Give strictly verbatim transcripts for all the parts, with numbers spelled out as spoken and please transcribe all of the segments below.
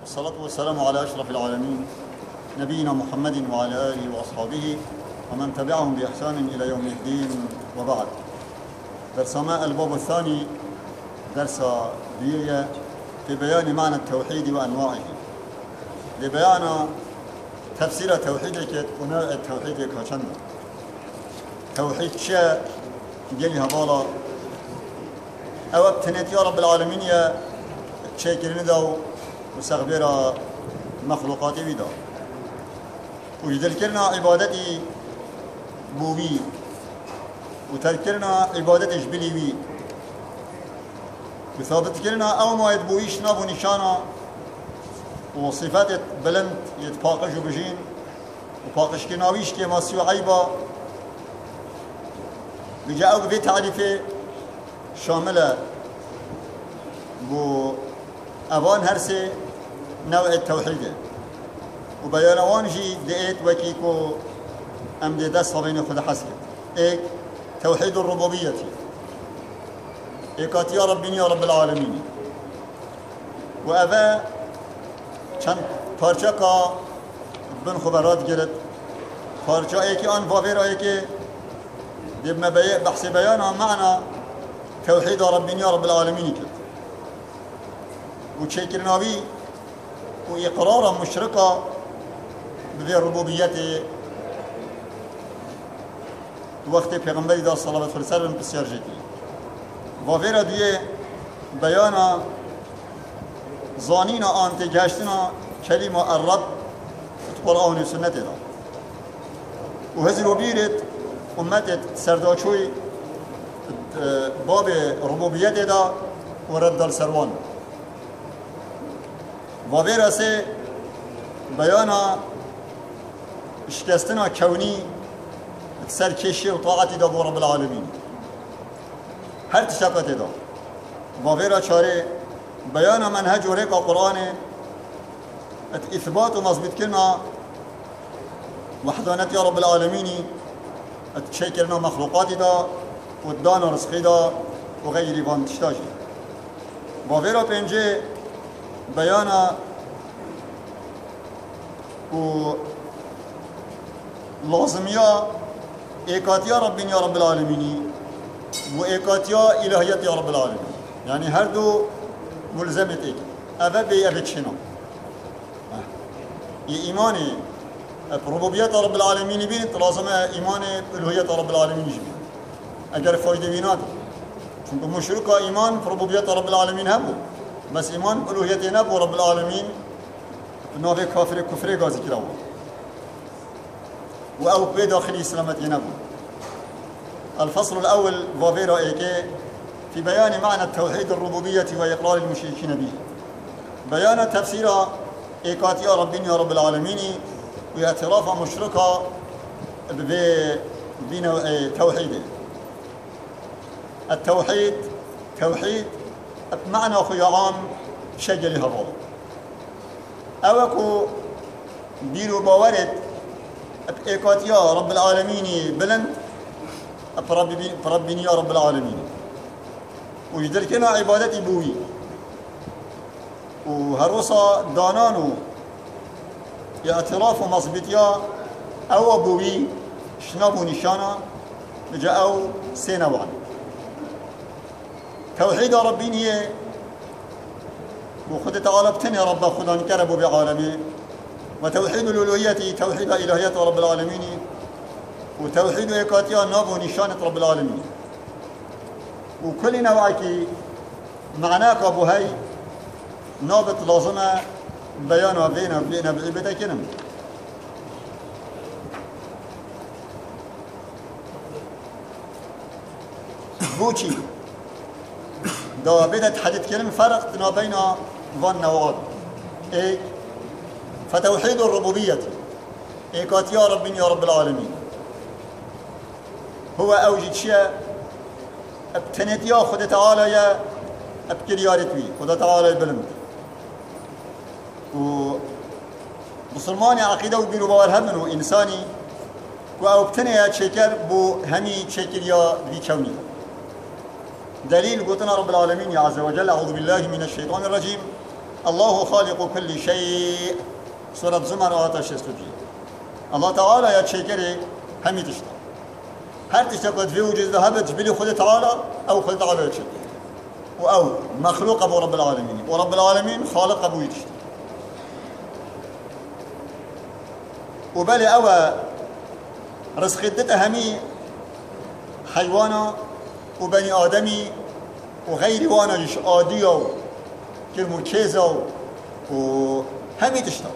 الصلاة والسلام على أشرف العالمين نبينا محمد وعلى آله وأصحابه ومن تبعهم بإحسان إلى يوم الدين. وبعد، درس ما الباب الثاني درس بيئة في بيان معنى التوحيد وأنواعه، لبيان تفسير توحيدك ونوع التوحيد كشنة. توحيد شاء جلها بالا أو ابتنت يا رب العالمين يا تشاكرين داو وسغبير مخلوقاتي بدا ويذكرنا عبادتي بوبي وتذكرنا عبادتي جبلي وثابت كرنا أو ما يتبويش نابو نشانا وصفات بلند يتباقش وبجين وباقش كناويش كما سيو عيبا بجاءوا في تعريفه شاملة بو أبان هرسي نوع التوحيد وبيانوانجي دقيت وكيكو أم دي دست بين خد حسك إيه توحيد الربوبية إيكات يا ربي يا رب العالمين. وأبا چند پارچه بن خبرات گرد پارچه ایکی آن فاویر ایکی دیب بحث بیانا معنى توحيد ربي يا رب العالمين كده وشكرناوي وإقرارا مشرقة بذي ربوبيته وقت پیغمبری دا صلی الله علیه و سلم بسیار جدی وافیرا دیه بیانا زانینا آنتی گشتنا کلمه الرب قرآن و سنت دا و هزر و بیرت امت سرداچوی باب ربوبیت دا و رد السروان وافیرا سه بیانا شکستنا کونی سرکشی و طاعتی دا بو رب العالمین هر تشکت دا وافیرا چاره بیان منهج و ریقا قرآن اثبات و مضبط کرنا وحدانت یا رب العالمین اتشي کرنا مخلوقات دا و دان و رزقی دا و غیری وان تشتاجی وافیرا پنجه بیان و لازمیا ایکاتیا ربی یا رب العالمینی و ایکاتیا الهیت یا رب العالمین، یعنی هر دو ملزمت ایک اوه بی اوه چنا یه ایمانی ربوبیت رب العالمینی بینید لازمه ایمان الهیت رب العالمینی بینید اگر فایده بیناد چون مشرک ایمان ربوبیت رب العالمین هم بود بس ایمان الهیت نبود رب العالمین ناوه کافر کفر گازی کرده و او بي داخل اسلامت ينبو. الفصل الاول فافيرا ايكي في بيان معنى التوحيد الربوبية واقرار المشركين به. بيان تفسير ايكات يا رب يا رب العالمين واعتراف مشركة بنوع توحيده. التوحيد توحيد معنى خيام شجل هبال اوكو بيرو باورد إيكات يا رب العالمين بلند بربني يا رب العالمين ويدركنا عبادتي بوي وهروسا دانانو اعتراف مصبتيا او بوي شنابو نشانا جاءوا سينوان توحيد ربيني وخد تعالى بتني رب خدا نكربوا بعالمه وتوحيد الألوهية توحيد إلهية رب العالمين وتوحيد إيكاتيا نابو نشانة رب العالمين وكل نوعك معناك أبو هاي نابط لازمة بيانا بينا بينا بعبادة كنم بوشي دا بدأت حديث كلمة فرق بين فان نوعات إيه فتوحيد الربوبية إيكات يا رب يا رب العالمين هو أوجد شيء ابتنت يا خد تعالى يا ابكر يا رتوي خد تعالى البلند و مسلماني عقيدة وبينو باور همنو إنساني و أو ابتنى يا شكر بو همي شكر يا بيكوني دليل قلتنا رب العالمين يا عز وجل أعوذ بالله من الشيطان الرجيم الله خالق كل شيء سورة زمر آيات شصت و پنج. الله تعالى يا تشكري همي تشتا هر تشتا في وجود ذهبت بلي خود تعالى أو خود تعالى يتشتا أو مخلوق أبو رب العالمين ورب العالمين خالق أبو يتشتا وبالي أو رزق دته همي حيوانا وبني آدمي وغير وانا ليش عادية كالمركزة وهمي تشتا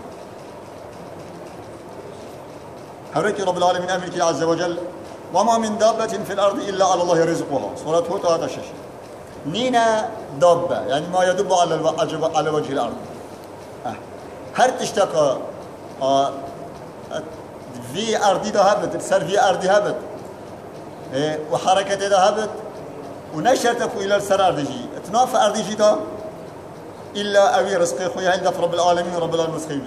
هريك رب العالمين أمريكي عز وجل وما من دابة في الأرض إلا على الله رزقها سورة هود هذا الشيء نينا دابة يعني ما يدب على على وجه الأرض أه. هر تشتكى أه. في أرضي ذهبت سر في أرضي ذهبت إيه. وحركة ذهبت ونشرتك إلى السر أرضي اتناف أرضي جدا إلا أبي رزقي خويا عند رب العالمين ورب العالمين رزقي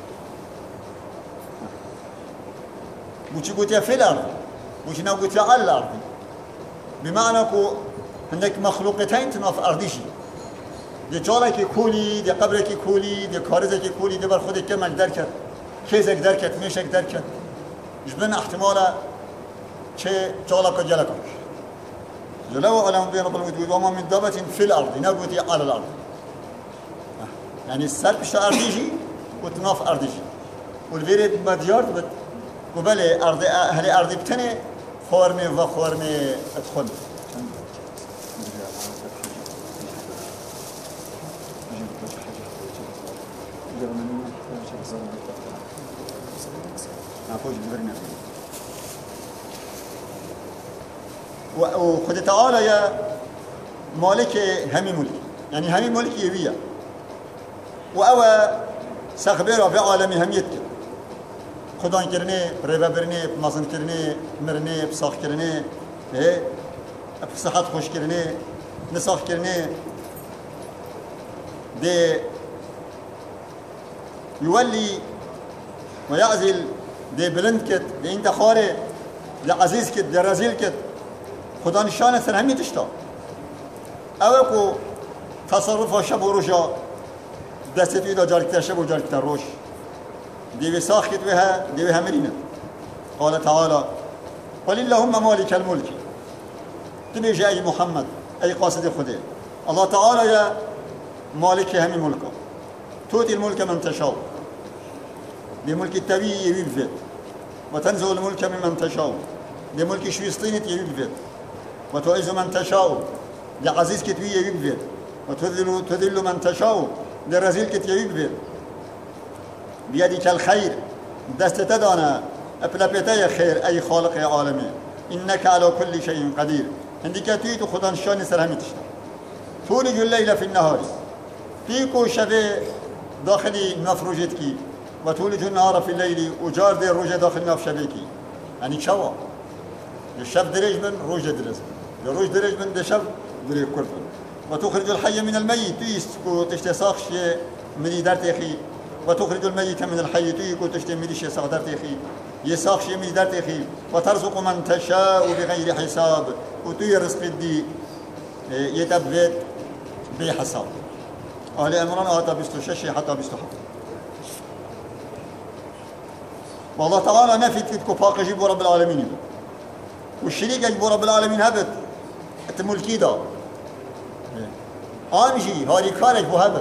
وش قلت في الأرض وش نقول على الأرض بمعنى كو عندك مخلوقتين تناف أرضي شيء دي جالك كولي دي قبرك كولي دي كارزك كولي دي برخودك كمك دركت كيزك دركت ميشك دركت جبنا احتمالا چه جالك جالك جلو علم بين رب العالمين وما من دابة في الأرض نقول على الأرض يعني السر بشتا أرضيجي وتناف أرضيجي والفيري مديار بت قبل أرض أهل أرض بتني خورمي وخورمي أدخل وخد تعالى يا مالك همي ملك يعني همي ملك يبيع وأوى سخبير في عالم هميتك خدان كرني ربا برني مازن كرني مرني بصاخ كرني إيه بصحة خوش كرني نصاخ كرني دي يولي ويعزل دي بلند كت دي انت خاري دي عزيز كت دي رزيل كت خدان الشان سر همي تشتا اوكو تصرف شب و روشا دستت ايدا جاركتر شب و جاركتر روش دي بساخ كت بها دي بها مرينة قال تعالى قل اللهم مالك الملك تبيجي اي محمد اي قاصد خده الله تعالى يا مالك همي ملكه تؤتي الملك من تشاء بملك التبي يبيد وتنزل الملك ممن تشاء بملك شويسطين يبيد وتعز من تشاء بعزيز كتبي يبيد وتذل تذل من تشاء برزيل كتبي يبيد بيدك الخير دست تدانا ابلبتي خير اي خالق يا عالمي انك على كل شيء قدير عندك تيت خدان شان سرهمت تولج الليل في النهار فيكو شفي داخلي مفروجتك وتولج النهار في الليل وجار دي الروجة داخل ناف شبيكي يعني شوا الشف دريج من روجة دريج الروج دريج من دشف دريج كرفن وتخرج الحي من الميت تيسكو تشتساخ شيء من دار تيخي وتخرج الميت من الحي تيكو تشتي مليش يساخ دار تيخي يساخ شيء من دار تيخي وترزق من تشاء بغير حساب وتي رزق الدي يتبت بحساب أهل عمران آتا بستششي حتى بستحق والله تعالى نفي تكتكو فاق جيب رب العالمين والشريك جيب رب العالمين هبت التملكي دا آنجي هاري كارك بو هبت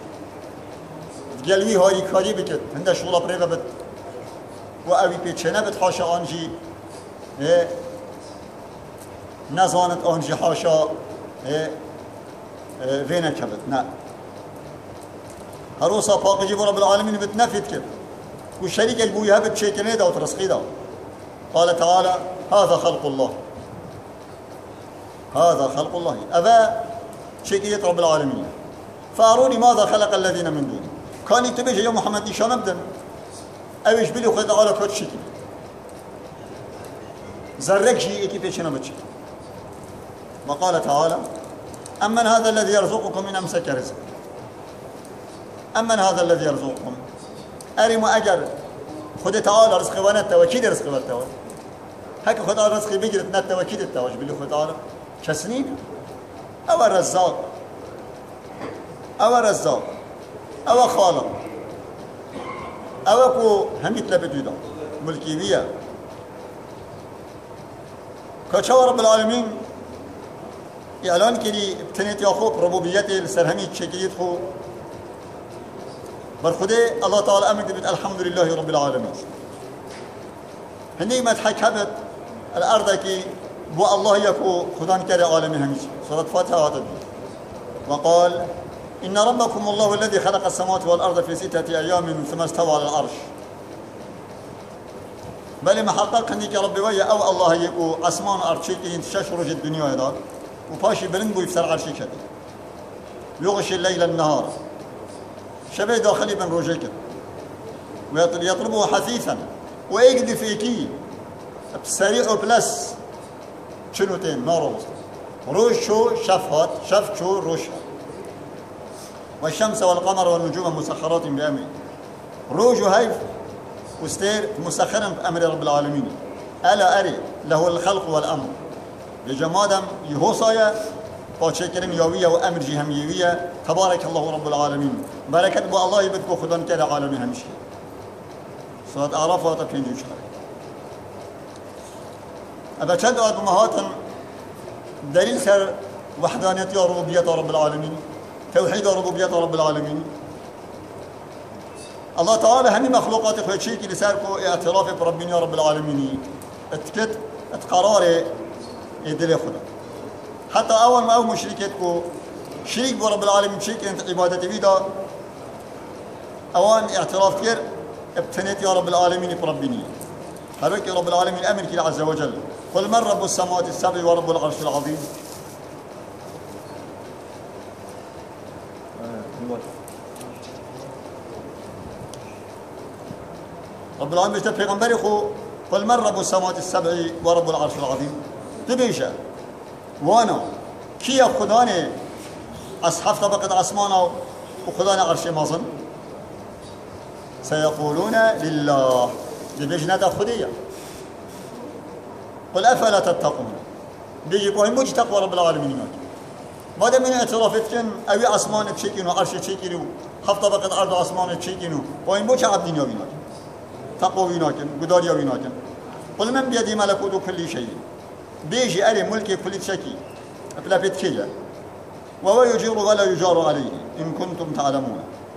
قلبي هاري كاري بكت هنده شغلة بريبا بت وأبي بيتشنا بت حاشا آنجي نزانت آنجي حاشا فينك هبت نا هروسا فاق جيب رب العالمين بتنفي تكت والشريك البوي هبت شيء كنيدا وترسقيدا قال تعالى هذا خلق الله هذا خلق الله أبا شيء رب العالمين فأروني ماذا خلق الذين من دونه كان يتبجي يا محمد إيشان أبدا أويش بلي خد تعالى كوت شكل زرق شيء كيف يشنا بتشي وقال تعالى أمن هذا الذي يرزقكم من أمسك رزق أمن هذا الذي يرزقكم أريم أجر خد تعالى رزق ونت وكيد رزق ونت هك خد تعالى رزق بيجرت نت وكيد التوج بلي خد تعالى كسنين أو الرزاق أو الرزاق او خالق او کو هميت لبدودا ملكية كشوا رب العالمين اعلان كري بتنت ياخوك ربوبيته السرهمي تشكيت خو برخده الله تعالى امر بيت الحمد لله رب العالمين هني ما تحكبت الارض كي بو الله يكو خدان كري عالمي هميش سورة فاتحة هذا وقال إن ربكم الله الذي خلق السماوات والأرض في ستة أيام ثم استوى على العرش بل ما حقق هنيك ربي ويا أو الله يكو أسمان أرشيك ينتشش رج الدنيا هذا وباشي بلند بو يفسر عرشي كده يغشي الليل النهار شبه داخلي بن روجيك ويطلبه حثيثا ويقضي فيكي بسريع بلس شنو تين نار روش شو شفهات شف شو روش والشمس والقمر والنجوم مسخرات بأمره روج هيف وستير مسخرا بأمر رب العالمين ألا أري له الخلق والأمر بجمادم يهوصايا باشكرين يوية وأمر جهم يوية تبارك الله رب العالمين بركة بو الله يبدكو خدان كده عالمي همشي صوت أعراف واتبين جوش أبا شد أدمهاتا دليل سر وحدانية ربوبية رب العالمين توحيد ربوبية رب العالمين الله تعالى همي مخلوقات خوشيكي لساركو اعتراف بربنا رب العالمين اتكت اتقرار يدلي خدا حتى أول ما أو مشركتكو شريك برب العالمين شريك انت عبادتي بيدا أوان اعتراف كير ابتنيت يا رب العالمين بربني هلوك رب العالمين أمر كي عز وجل قل من رب السماوات السبع ورب العرش العظيم رب العالمين بيشتى پیغمبری خو قل من رب السماوات السبع ورب العرش العظيم تبيشه وانا كي خداني اصحاب طبقة اسمانا وخداني عرش مازن سيقولون لله ببجنة خدية قل افلا تتقون بيجي بوين بوجي تقوى رب العالمين ما دام من اعترافتكن اوي اسمان تشيكينو عرش تشيكينو خف طبقة ارض اسمان تشيكينو بوين بوجي عبدين يويناك تقوى ويناكن قدار ويناكن قل من بيدي ملكوت كل شيء بيجي أري ملكي كل شيء بلا بيتكية وهو يجير ولا يجار عليه إن كنتم تعلمون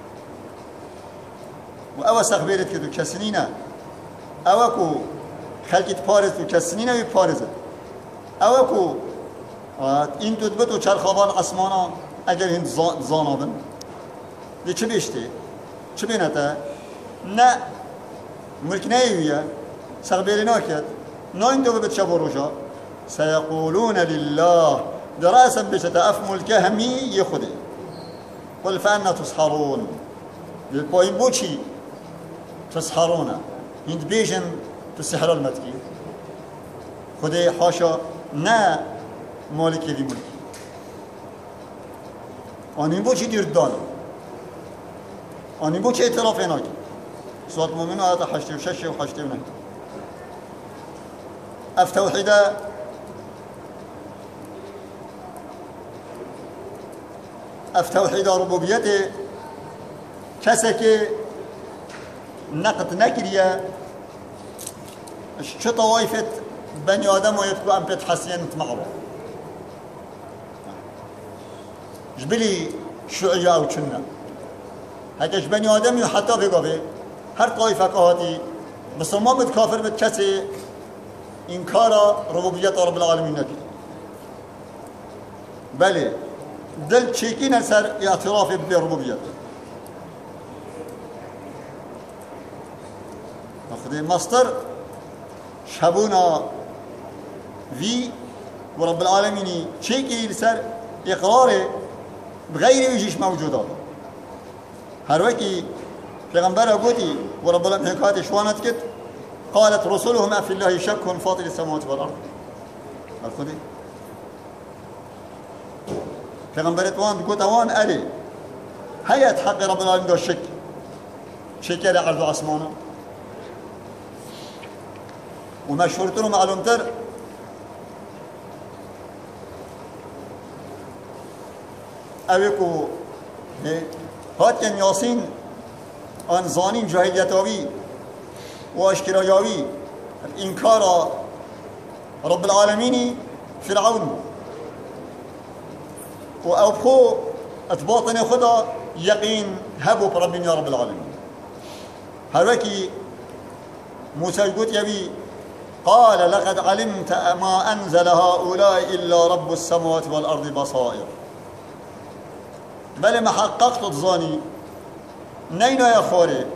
وأوسخ بيرت كدو كسنينة أوكو خلقت بارز كسنينة ويبارزت أوكو إن تدبتو چرخوان عصمانا أجل هند زانابن دي چه بيشتي چه بينتا نه ملك نايوية سغبيرنا كد ناين دو بتشابو رجا سيقولون لله دراسا بشتاف ملكه همي يخدي قل فأنا تسحرون البوين بوشي تسحرون هند بيجن تسحر المتكي خدي حاشا نا مالك ذي ملك آنين بوشي دير دان آنين بوشي اعترافينا كد صوت مؤمن هذا حشتي وششي وحشتي ونهي افتوحدا افتوحدا ربوبيته كسك نقد نكريا شو طوائفة بني آدم ويتكو أم بتحسين معروف جبلي شعية أو كنا هكاش بني آدم حتى في قبل هر طائفة كهاتي بس ما متكافر بتكسي إنكار ربوبية رب العالمين نكي بله دل تشيكين سر اعتراف بربوبيته أخذ مصدر شبونا في ورب العالمين تشيكي سر إقراره بغير يجيش موجودات هر وكي پیغمبر قوتي ورب العالمين حكاية شوانت كت قالت رسلهم أفي الله شك فاطر السماوات والأرض الخدي پیغمبر توان قوت اوان أري هيا حق رب العالمين دو شك شك على عرض عصمانه ومشهورتر ومعلومتر أبيكو هات کن یاسین آن زانین جاهلیتاوی و اشکرایاوی انکار رب العالمینی فرعون و او بخو اتباطن خدا يقين هبوا بربنا يا رب العالمين. هذاكي موسى يقول يبي قال لقد علمت ما أنزل هؤلاء إلا رب السماوات والأرض بصائر. بل ما حققت الظاني نينا يا خوري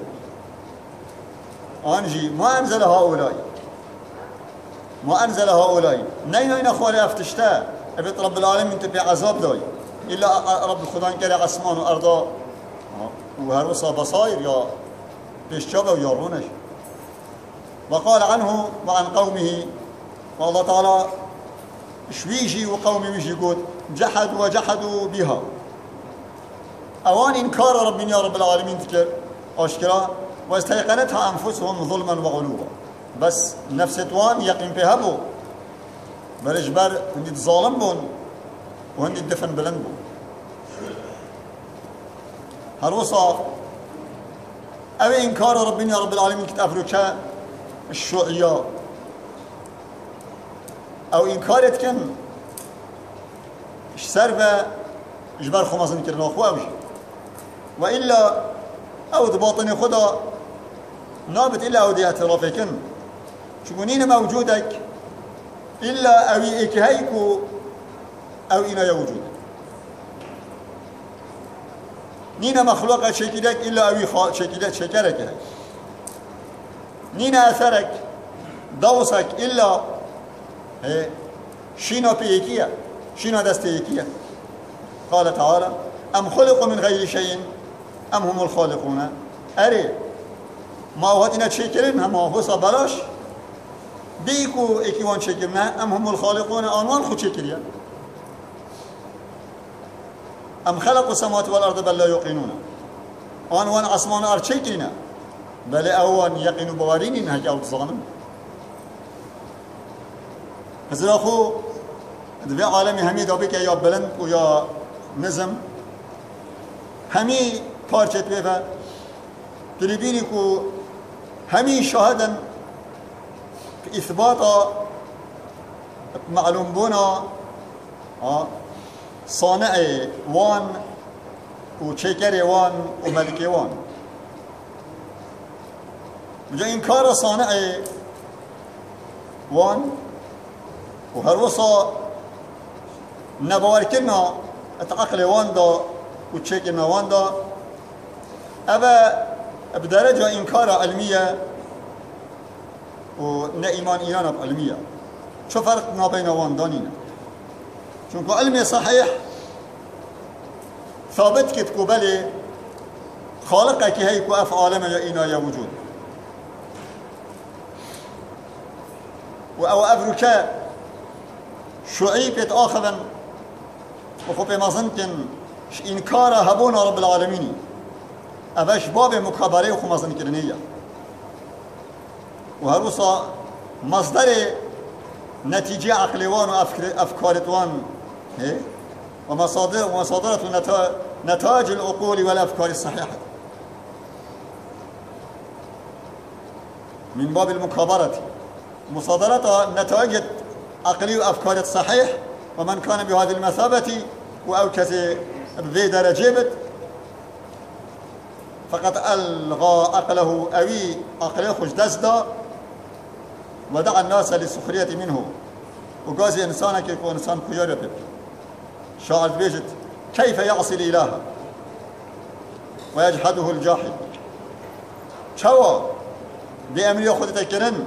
أنجي ما أنزل هؤلاء ما أنزل هؤلاء نينا يا خوري أفتشتا أبيت رب العالمين تبي عذاب داي إلا رب خدا كره أسمان وأرضا وهروسا بصائر يا بيشجبه ويارونش. وقال عنه وعن قومه والله تعالى شويجي وقومي مش يقول جحدوا وجحدوا بها أوان إنكار ربنا يا رب العالمين تكر أشكرا واستيقنتها أنفسهم ظلما وغلوبا بس نفس توان يقين بها بو برجبر هندي ظالم بون وهندي الدفن بلند بون هروسا أو إنكار ربنا يا رب العالمين كتأفركا الشوعية أو إنكارت كن إش سربا إجبار خماسن كرنا أخوة وإلا أو ضباطني خدا نابت إلا أو دي اعترافكن شكونين موجودك إلا أو إكهيكو أو إنا يوجودك نينا مخلوقة شكلك إلا أو شكلك شكرك هاي نينا أثرك دوسك إلا شينا بيكيا شينا دستيكيا. قال تعالى أم خلقوا من غير شيء أم هم الخالقون. أري ما وهدنا شكرين هم هو صبلاش بيكو إكيوان شكرنا أم هم الخالقون آنوان خود شكريا. أم خلقوا السماوات والأرض بل لا يوقنون آنوان عصمان أرض شكرنا بل أوان يقينوا بوارين إنها جاوت ظالم. هذا أخو دبي عالمي همي دابك يا بلند ويا نظم همي پارچت بيفا تريبيني كو همي شاهدا في إثبات معلوم بونا صانع وان وشكر وان وملك وان بجا إنكار صانع وان وهروسا نبوار كنا اتعقل وان دا وتشيكنا وان دا أبا بدرجة إنكار علمية ونا إيمان إيانا بعلمية. شو فرق ما بين وان دانينا؟ شونكو علمي صحيح ثابت كتكو بلي خالقك هيكو أفعالما يا إينا يا وجود وأو أفركا شعيبت آخذا وخوبي ما ظنكن إنكار هبونا رب العالمين أباش باب مكابرة وخو ما ظنكرنية وهروسا مصدر نتيجة عقلوان وأفكارتوان ومصادر ومصادرة نتاج العقول والأفكار الصحيحة من باب المكابرة مصادرة نتائج عقلي وأفكار الصحيح ومن كان بهذه المثابة أو كذا بذي درجة فقد ألغى عقله أوي عقله خش دزدا ودعا الناس للسخرية منه وقازي إنسانك يكون إنسان كيارب شاعر بيجت كيف يعصي الإله ويجحده الجاحد شوى بأمر خدتك كرن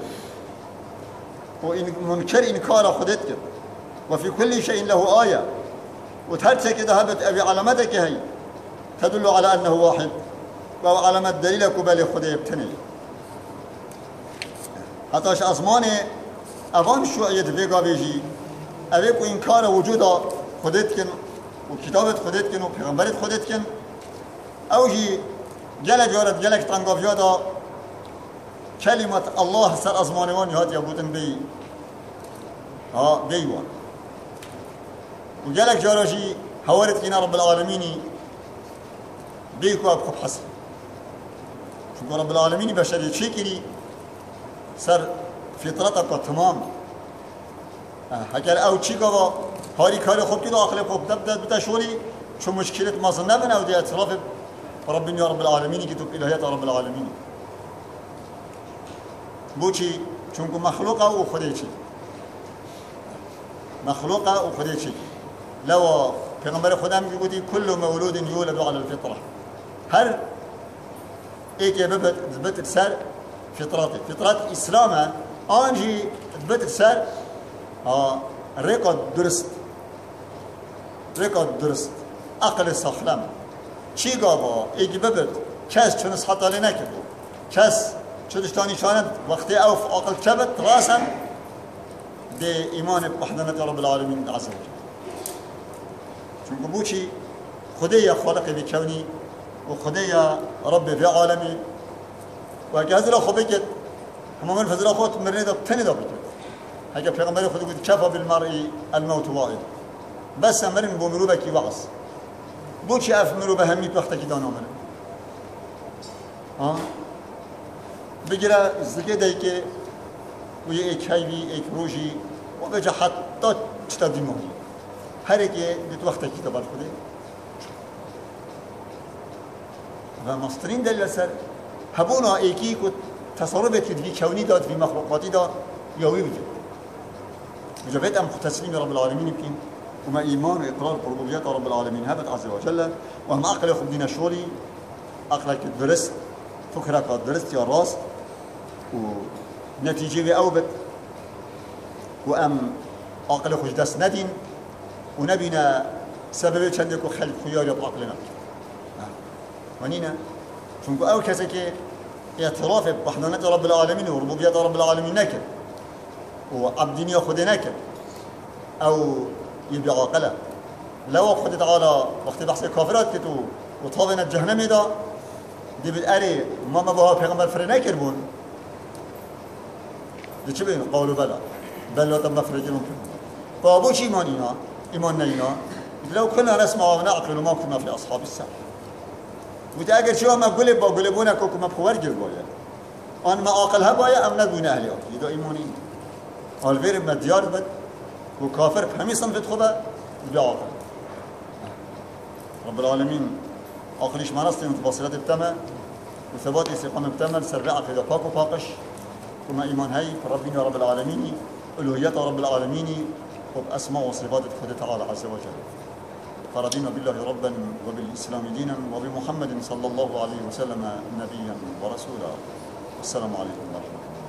ومنكر إنكار خدتك وفي كل شيء له آية وتهرتك ذهبت أبي علامتك هي تدل على أنه واحد وهو علامة دليلك بل خده يبتني حتىش أزماني أفان شوية فيقا بيجي أبيكو إنكار وجود خدتكن وكتابة خدتكن وبيغمبرت خدتكن أو جي جلك جارت جلك تنقف يادا كلمة الله سر أزماني وان يهات يبوتن بي ها بيوان وجلك جارجي هورت كنا رب العالمين بيكو أبخب حسن شو رب العالمين بشري شكري سر فطرتك تمام اگر او چی گوا هاری کاری خوب که داخل خوب دب دب بتشوری شو مشكلة ما صنعنا او دي اعتراف ربنا يا رب العالمين كتب الهيات رب العالمين بوچی چونکو مخلوقه او خودی چی مخلوقه او خودی چی لو پیغمبر خدا میگه بودی کل مولود یولد على الفطره هر ایک ببت بت سر فطرته فطرت اسلامه آنجی بت سر رقد درست رقد درست عقل سخلم چی گابا ایک ببت کس چون خطا نکرد کس چودشتانی شاند وقتی اوف عقل كبت راسا بإيمان بوحدانية رب العالمين عز وجل چونکه بوچی خدای خالق بكوني وخدای رب في عالمي و هذا خوب بگید همه من فضل خود مرنه دا تنی دا بگید هکه پیغمبر خود گفت کفا بالمرء الموت واعد بس مرن بو مروبه کی وعظ بوچی اف مروبه همید وقتا کی دانا مرن ها بگیره زگه دایی که و یه ایک هایوی ایک روژی و بجا حتی چتا دیمانی هر ایکی دیت وقتا کی دبال خوده و مسترین دلیل سر هبونا ایکی که تصرفت که دوی کونی داد دوی مخلوقاتی داد یاوی بجد بجا بيت أم تسليم رب العالمين يمكن وما إيمان وإقرار بربوبيات رب العالمين هبت عز وجل وهم عقل ياخذ دينا شوري عقلك درست فكرك درست يا راس ونتيجة أوبت وأم عقل خوش دست ندين ونبينا سبب چندكو خلق خيار يا عقلنا ونينا چونكو أول كسي كي اعتراف بوحدانية رب العالمين وربوبيات رب العالمين نكر وعبدين ياخذ نكر او يبيع عقله لو خد تعالى وقت بحث الكافرات كتو وطابنا الجهنم دا دي بالآلي ما ما بها پیغمبر فرنكر بون دي چه بين قالوا بلا بلا تم نفرجي ممكن فابو شي ايماننا ايماننا اينا لو كنا نسمع ونعقل ما كنا في اصحاب السعر وتاجر شو ما قلب قلبونا كوكو ما بخورجل بويا ان ما عاقلها بايا ام نبون اهلي يدو ايماني الفير ما ديار بد وكافر بهمي صنفت خدا بعاقل رب العالمين عقليش ما نصلي متباصرات بتما وثبات استقامة بتما سرعة في دقاق وفاقش وما إيمان هاي ربنا رب العالمين ألوهيات رب العالمين وبأسماء وصفات خدا تعالى عز وجل فرضينا بالله ربا وبالإسلام دينا وبمحمد صلى الله عليه وسلم نبيا ورسولا والسلام عليكم ورحمة الله